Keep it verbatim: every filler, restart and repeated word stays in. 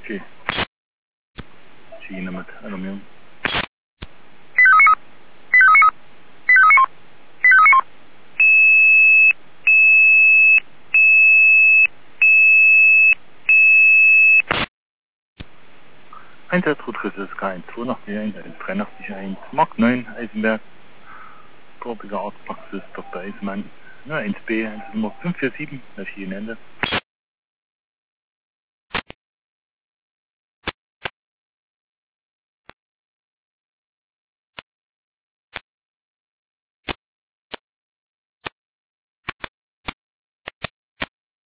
Okay. Schiene mit Aluminium. Einsatzroute ist K eins zwei nach B eins, dreiundachtzig eins, Mark neun, Eisenberg, Gorbiger Arztpraxis, Doktor Eismann, ja, eins B, Nummer fünf vier sieben, das hier Ende.